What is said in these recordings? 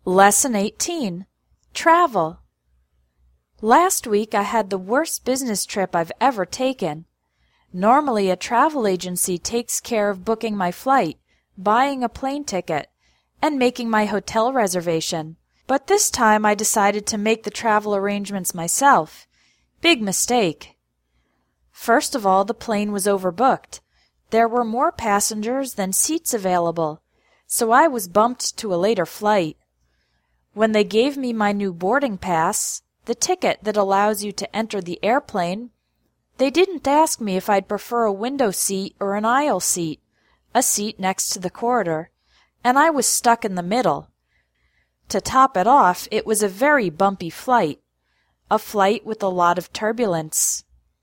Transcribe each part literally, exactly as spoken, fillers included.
Lesson eighteen. Travel. Last week I had the worst business trip I've ever taken. Normally a travel agency takes care of booking my flight, buying a plane ticket, and making my hotel reservation. But this time I decided to make the travel arrangements myself. Big mistake. First of all, the plane was overbooked. There were more passengers than seats available, so I was bumped to a later flight. When they gave me my new boarding pass, the ticket that allows you to enter the airplane, they didn't ask me if I'd prefer a window seat or an aisle seat, a seat next to the corridor, and I was stuck in the middle. To top it off, it was a very bumpy flight, a flight with a lot of turbulence.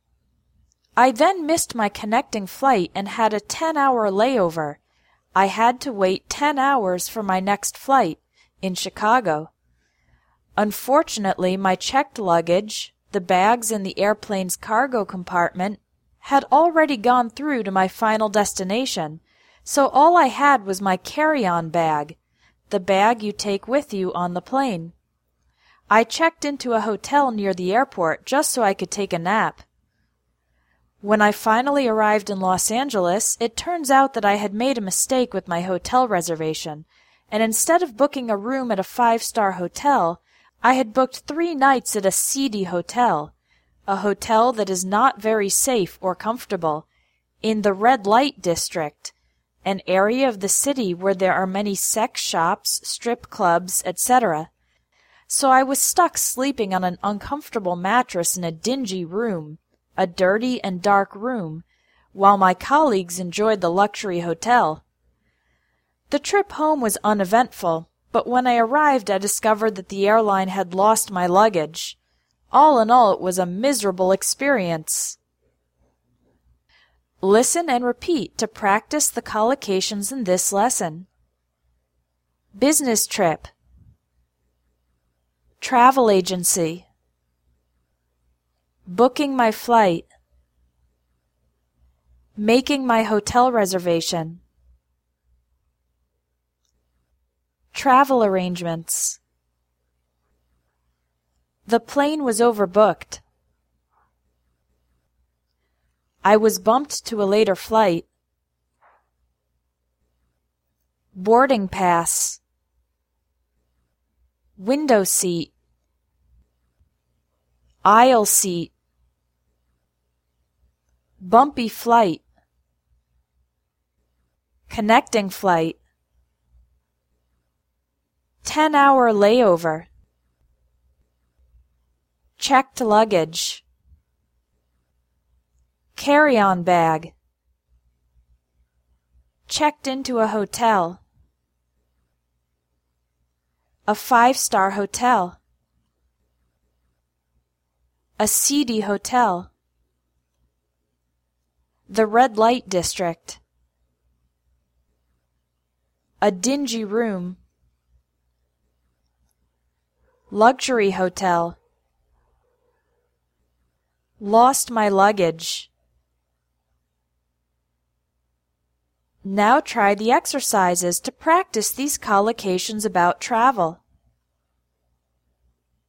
I then missed my connecting flight and had a ten-hour layover. I had to wait ten hours for my next flight, in Chicago. Unfortunately, my checked luggage, the bags in the airplane's cargo compartment, had already gone through to my final destination, so all I had was my carry-on bag, the bag you take with you on the plane. I checked into a hotel near the airport just so I could take a nap. When I finally arrived in Los Angeles, it turns out that I had made a mistake with my hotel reservation, and instead of booking a room at a five-star hotel, I had booked three nights at a seedy hotel, a hotel that is not very safe or comfortable, in the red light district, an area of the city where there are many sex shops, strip clubs, et cetera. So I was stuck sleeping on an uncomfortable mattress in a dingy room, a dirty and dark room, while my colleagues enjoyed the luxury hotel. The trip home was uneventful, but when I arrived I discovered that the airline had lost my luggage. All in all, it was a miserable experience. Listen and repeat to practice the collocations in this lesson. Business trip. Travel agency. Booking my flight. Making my hotel reservation. Travel arrangements. The plane was overbooked. I was bumped to a later flight. Boarding pass. Window seat. Aisle seat. Bumpy flight. Connecting flight. ten-hour layover. Checked luggage. Carry-on bag. Checked into a hotel. A five-star hotel. A seedy hotel. The red light district. A dingy room. Luxury hotel. Lost my luggage. Now try the exercises to practice these collocations about travel.